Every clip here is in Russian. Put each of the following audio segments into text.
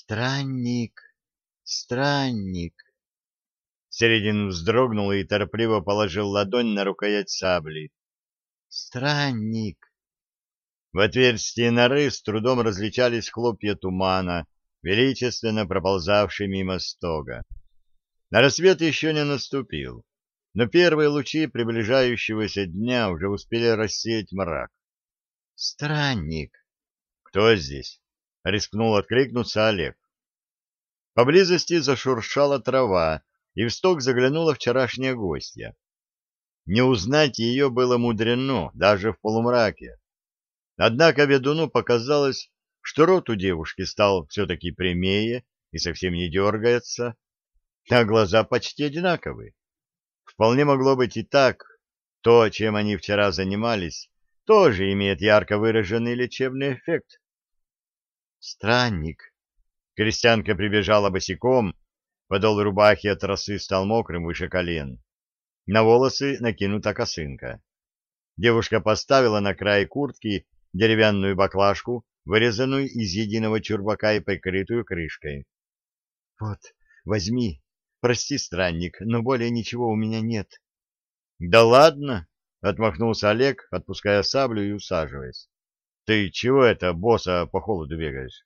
Странник, странник. Середин вздрогнул и торопливо положил ладонь на рукоять сабли. Странник. В отверстии норы с трудом различались хлопья тумана, величественно проползавшие мимо стога. На рассвет еще не наступил, но первые лучи приближающегося дня уже успели рассеять мрак. Странник. Кто здесь? Рискнул откликнуться Олег. Поблизости зашуршала трава, и в стог заглянула вчерашняя гостья. Не узнать ее было мудрено, даже в полумраке. Однако ведуну показалось, что рот у девушки стал все-таки прямее и совсем не дергается, а глаза почти одинаковы. Вполне могло быть и так. То, чем они вчера занимались, тоже имеет ярко выраженный лечебный эффект. Странник. Крестьянка прибежала босиком, подол рубахи от росы стал мокрым выше колен. На волосы накинута косынка. Девушка поставила на край куртки деревянную баклажку, вырезанную из единого чурбака и прикрытую крышкой. — Вот, возьми. Прости, странник, но более ничего у меня нет. — Да ладно, — отмахнулся Олег, отпуская саблю и усаживаясь. — Ты чего это, босса, по холоду бегаешь?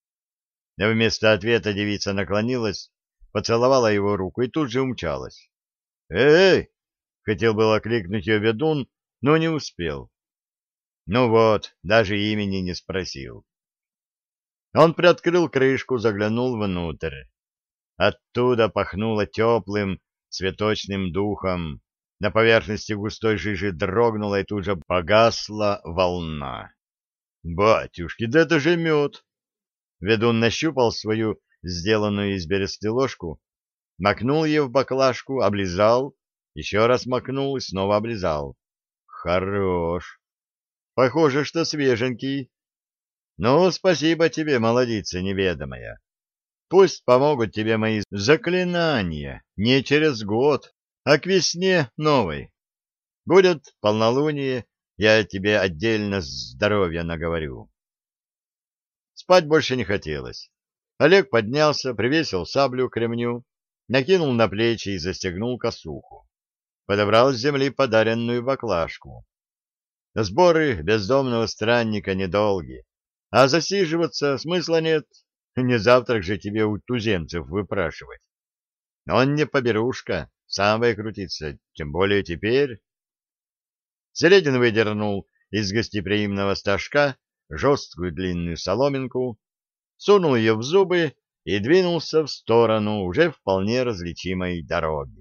Но вместо ответа девица наклонилась, поцеловала его руку и тут же умчалась. «Эй!» — хотел было крикнуть ее ведун, но не успел. Ну вот, даже имени не спросил. Он приоткрыл крышку, заглянул внутрь. Оттуда пахнуло теплым цветочным духом. На поверхности густой жижи дрогнула и тут же погасла волна. «Батюшки, да это же мед!» Ведун нащупал свою сделанную из бересты ложку, макнул ее в баклажку, облизал, еще раз макнул и снова облизал. Хорош. Похоже, что свеженький. Ну, спасибо тебе, молодица неведомая. Пусть помогут тебе мои заклинания не через год, а к весне новой. Будет полнолуние, я тебе отдельно здоровья наговорю. Спать больше не хотелось. Олег поднялся, привесил саблю к ремню, накинул на плечи и застегнул косуху. Подобрал с земли подаренную баклажку. Сборы бездомного странника недолги, а засиживаться смысла нет. Не завтрак же тебе у туземцев выпрашивать. Он не поберушка, сам выкрутится, тем более теперь. Середин выдернул из гостеприимного стажка жесткую длинную соломинку, сунул ее в зубы и двинулся в сторону уже вполне различимой дороги.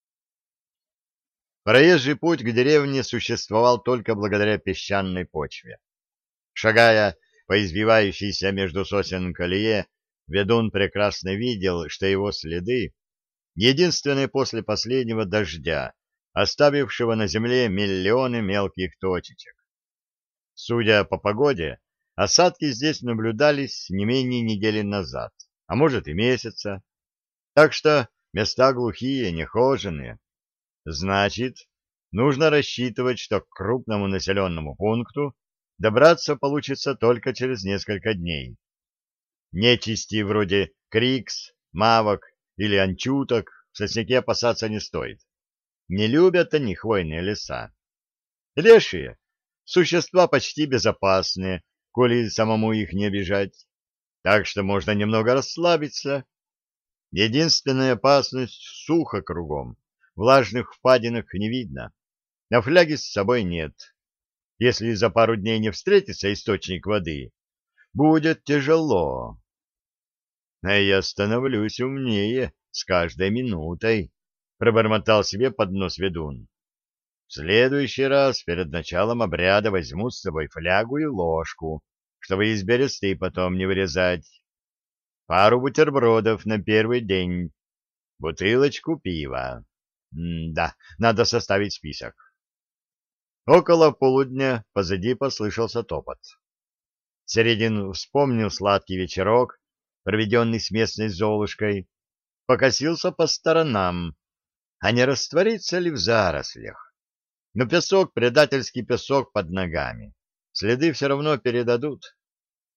Проезжий путь к деревне существовал только благодаря песчаной почве. Шагая по извивающейся между сосен колее, ведун прекрасно видел, что его следы — единственные после последнего дождя, оставившего на земле миллионы мелких точечек. Судя по погоде, осадки здесь наблюдались не менее недели назад, а может и месяца. Так что места глухие, нехоженые. Значит, нужно рассчитывать, что к крупному населенному пункту добраться получится только через несколько дней. Нечисти вроде крикс, мавок или анчуток в сосняке опасаться не стоит. Не любят они хвойные леса. Лешие — существа почти безопасные, коли самому их не обижать. Так что можно немного расслабиться. Единственная опасность — сухо кругом. Влажных впадинок не видно, а фляги с собой нет. Если за пару дней не встретится источник воды, будет тяжело. А я становлюсь умнее с каждой минутой, — пробормотал себе под нос ведун. В следующий раз перед началом обряда возьму с собой флягу и ложку, чтобы из бересты потом не вырезать. Пару бутербродов на первый день, бутылочку пива. Да, надо составить список. Около полудня позади послышался топот. Середин вспомнил сладкий вечерок, проведенный с местной Золушкой, покосился по сторонам, а не раствориться ли в зарослях. Но песок, предательский песок под ногами. Следы все равно передадут.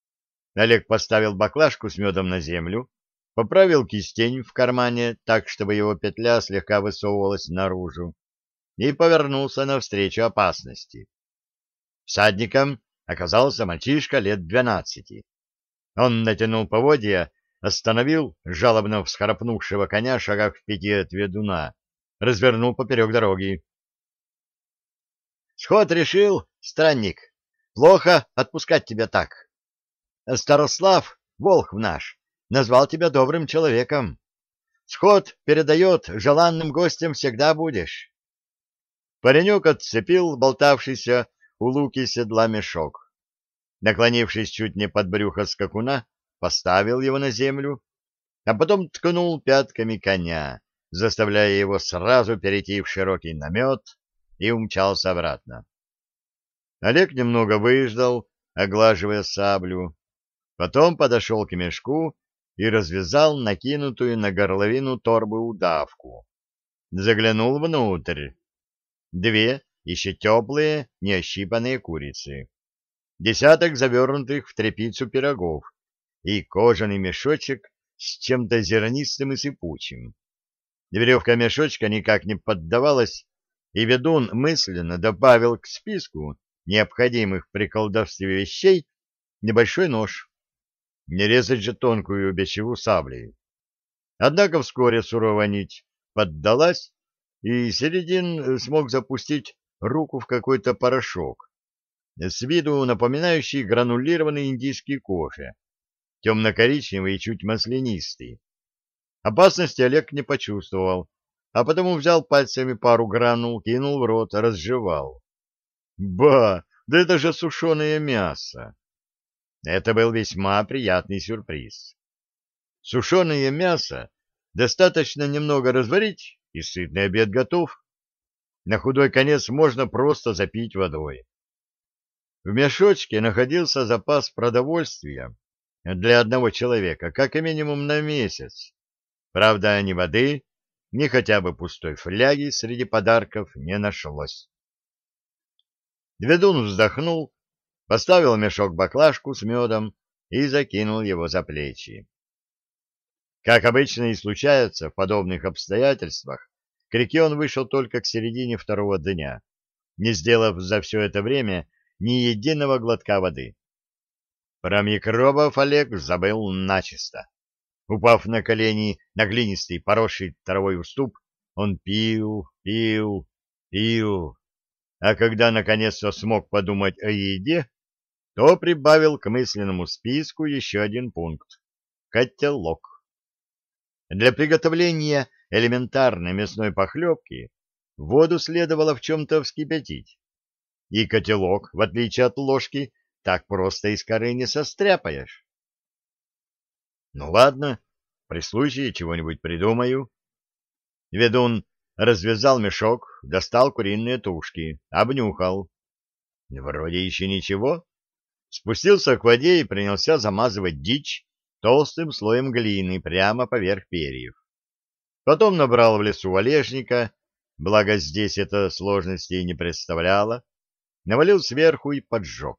Олег поставил баклажку с медом на землю, поправил кистень в кармане так, чтобы его петля слегка высовывалась наружу, и повернулся навстречу опасности. Всадником оказался мальчишка лет 12. Он натянул поводья, остановил жалобно всхрапнувшего коня шагах в 5 от ведуна, развернул поперек дороги. — Сход решил, странник. Плохо отпускать тебя так. Старослав, волхв наш, назвал тебя добрым человеком. Сход передает, желанным гостем всегда будешь. Паренек отцепил болтавшийся у луки седла мешок. Наклонившись чуть не под брюхо скакуна, поставил его на землю, а потом ткнул пятками коня, заставляя его сразу перейти в широкий намет, и умчался обратно. Олег немного выждал, оглаживая саблю, потом подошел к мешку и развязал накинутую на горловину торбы удавку. Заглянул внутрь. 2 еще теплые, неощипанные курицы, десяток завернутых в тряпицу пирогов и кожаный мешочек с чем-то зернистым и сыпучим. Веревка мешочка никак не поддавалась, и ведун мысленно добавил к списку необходимых при колдовстве вещей небольшой нож. Не резать же тонкую бичеву саблей. Однако вскоре суровая нить поддалась, и Середин смог запустить руку в какой-то порошок, с виду напоминающий гранулированный индийский кофе, темно-коричневый и чуть маслянистый. Опасности Олег не почувствовал, а потому взял пальцами пару гранул, кинул в рот, разжевал. Ба, да это же сушеное мясо! Это был весьма приятный сюрприз. Сушеное мясо достаточно немного разварить, и сытный обед готов. На худой конец можно просто запить водой. В мешочке находился запас продовольствия для одного человека, как и минимум на месяц. Правда, ни воды, ни хотя бы пустой фляги среди подарков не нашлось. Ведун вздохнул, поставил мешок-баклажку с медом и закинул его за плечи. Как обычно и случается в подобных обстоятельствах, к реке он вышел только к середине 2-го дня, не сделав за все это время ни единого глотка воды. Про микробов Олег забыл начисто. Упав на колени на глинистый, поросший травой уступ, он пил, а когда наконец-то смог подумать о еде, то прибавил к мысленному списку еще один пункт — котелок. Для приготовления элементарной мясной похлебки воду следовало в чем-то вскипятить. И котелок, в отличие от ложки, так просто из коры не состряпаешь. Ну ладно, при случае чего-нибудь придумаю. Ведун развязал мешок, достал куриные тушки, обнюхал. Вроде еще ничего. Спустился к воде и принялся замазывать дичь толстым слоем глины прямо поверх перьев. Потом набрал в лесу валежника, благо здесь это сложностей не представляло, навалил сверху и поджег.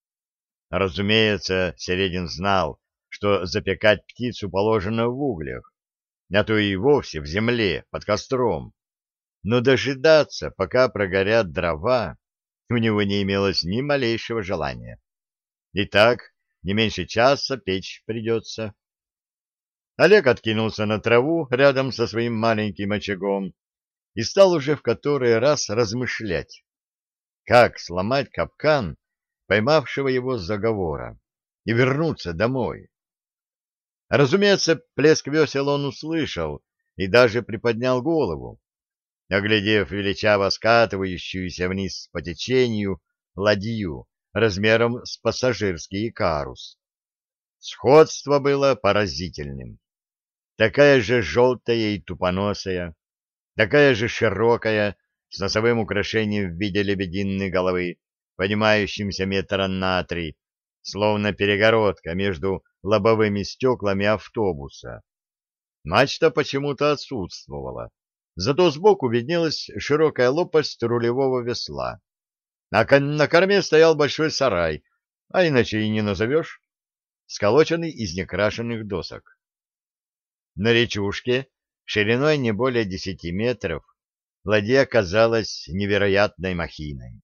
Разумеется, Середин знал, что запекать птицу положено в углях, а то и вовсе в земле, под костром. Но дожидаться, пока прогорят дрова, у него не имелось ни малейшего желания. И так не меньше часа печь придется. Олег откинулся на траву рядом со своим маленьким очагом и стал уже в который раз размышлять, как сломать капкан поймавшего его с заговора и вернуться домой. Разумеется, плеск весел он услышал и даже приподнял голову, оглядев величаво скатывающуюся вниз по течению ладью размером с пассажирский икарус. Сходство было поразительным. Такая же желтая и тупоносая, такая же широкая, с носовым украшением в виде лебединой головы, поднимающимся метра на 3, словно перегородка между лобовыми стеклами автобуса. Мачта почему-то отсутствовала, зато сбоку виднелась широкая лопасть рулевого весла. На корме стоял большой сарай, а иначе и не назовешь. сколоченный из некрашенных досок. На речушке, шириной не более 10 метров, ладья казалась невероятной махиной.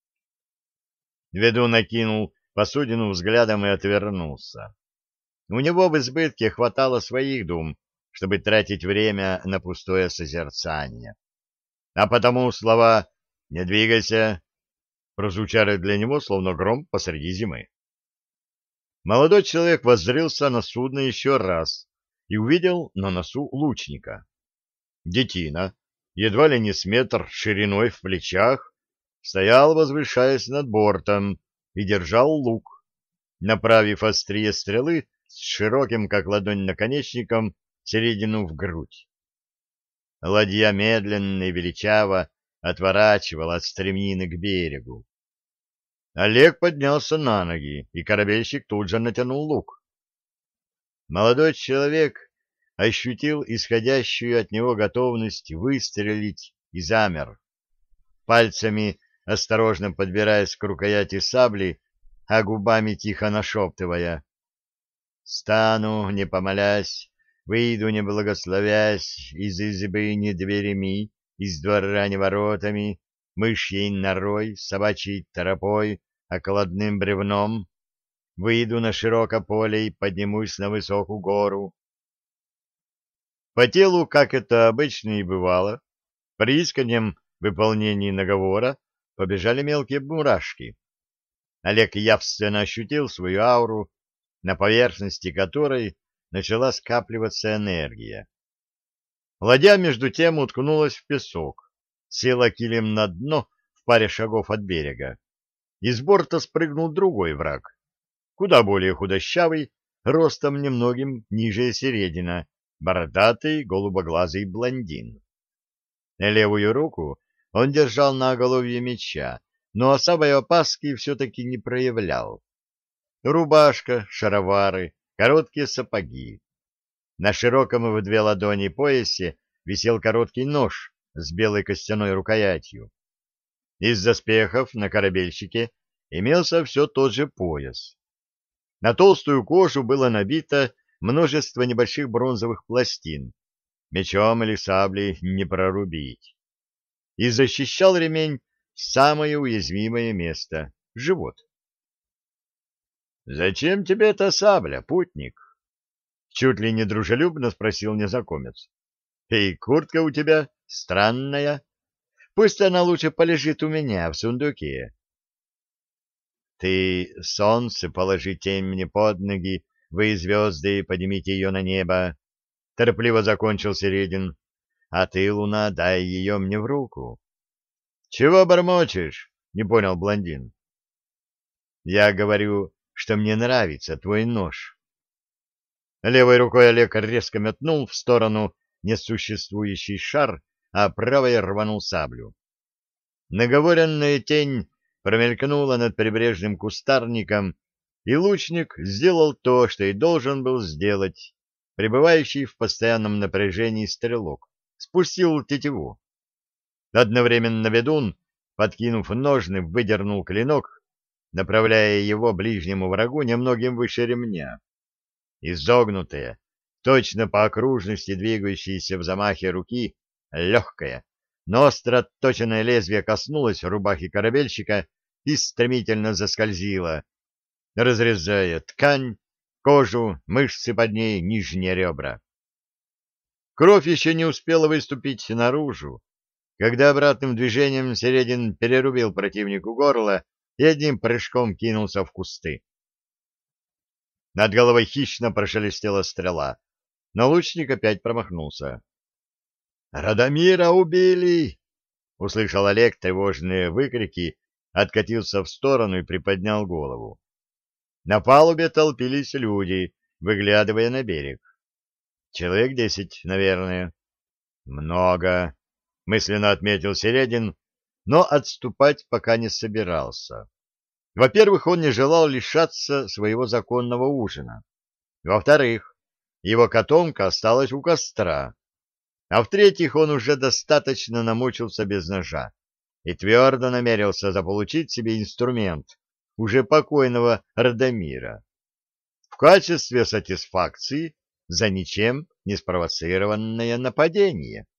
Ведун накинул посудину взглядом и отвернулся. У него в избытке хватало своих дум, чтобы тратить время на пустое созерцание. А потому слова «не двигайся» прозвучали для него словно гром посреди зимы. Молодой человек воззрился на судно еще раз и увидел на носу лучника. Детина, едва ли не с метр шириной в плечах, стоял, возвышаясь над бортом, и держал лук, направив острие стрелы с широким, как ладонь, наконечником середину в грудь. Ладья медленно и величаво отворачивала от стремнины к берегу. Олег поднялся на ноги, и корабельщик тут же натянул лук. Молодой человек ощутил исходящую от него готовность выстрелить и замер, пальцами осторожно подбираясь к рукояти сабли, а губами тихо нашептывая: «Стану, не помолясь, выйду, не благословясь, из избы не дверями, из двора не воротами, мышьей норой, собачьей тропой, окладным бревном, выйду на широкое поле и поднимусь на высокую гору». По телу, как это обычно и бывало, при искреннем выполнении наговора побежали мелкие мурашки. Олег явственно ощутил свою ауру, на поверхности которой начала скапливаться энергия. Ладья, между тем, уткнулась в песок, села килем на дно в паре шагов от берега. Из борта спрыгнул другой враг, куда более худощавый, ростом немногим ниже середина, бородатый голубоглазый блондин. Левую руку он держал на оголовье меча, но особой опаски все-таки не проявлял. Рубашка, шаровары, короткие сапоги. На широком в 2 ладони поясе висел короткий нож с белой костяной рукоятью. Из доспехов на корабельщике имелся все тот же пояс. На толстую кожу было набито множество небольших бронзовых пластин. Мечом или саблей не прорубить. И защищал ремень самое уязвимое место — живот. «Зачем тебе эта сабля, путник?» — чуть ли не дружелюбно спросил незнакомец. «И куртка у тебя странная. Пусть она лучше полежит у меня в сундуке». «Ты солнце положите мне под ноги, вы, звезды, поднимите ее на небо», — торопливо закончил Середин. «А ты, луна, дай ее мне в руку». «Чего бормочешь?» — не понял блондин. «Я говорю, что мне нравится твой нож». Левой рукой Олег резко метнул в сторону несуществующий шар, а правой рванул саблю. Наговоренная тень промелькнула над прибрежным кустарником, и лучник сделал то, что и должен был сделать пребывающий в постоянном напряжении стрелок, спустил тетиву. Одновременно ведун, подкинув ножны, выдернул клинок, направляя его ближнему врагу немногим выше ремня. Изогнутая, точно по окружности двигающаяся в замахе руки, легкая, но остро отточенное лезвие коснулось рубахи корабельщика и стремительно заскользило, разрезая ткань, кожу, мышцы под ней, нижние ребра. Кровь еще не успела выступить наружу, когда обратным движением Середин перерубил противнику горло и одним прыжком кинулся в кусты. Над головой хищно прошелестела стрела, но лучник опять промахнулся. «Радомира убили!» — услышал Олег тревожные выкрики, откатился в сторону и приподнял голову. На палубе толпились люди, выглядывая на берег. Человек 10, наверное. «Много», — мысленно отметил Середин, но отступать пока не собирался. Во-первых, он не желал лишаться своего законного ужина. Во-вторых, его котомка осталась у костра. А в-третьих, он уже достаточно намучился без ножа и твердо намерился заполучить себе инструмент уже покойного Радомира. В в качестве сатисфакции за ничем не спровоцированное нападение.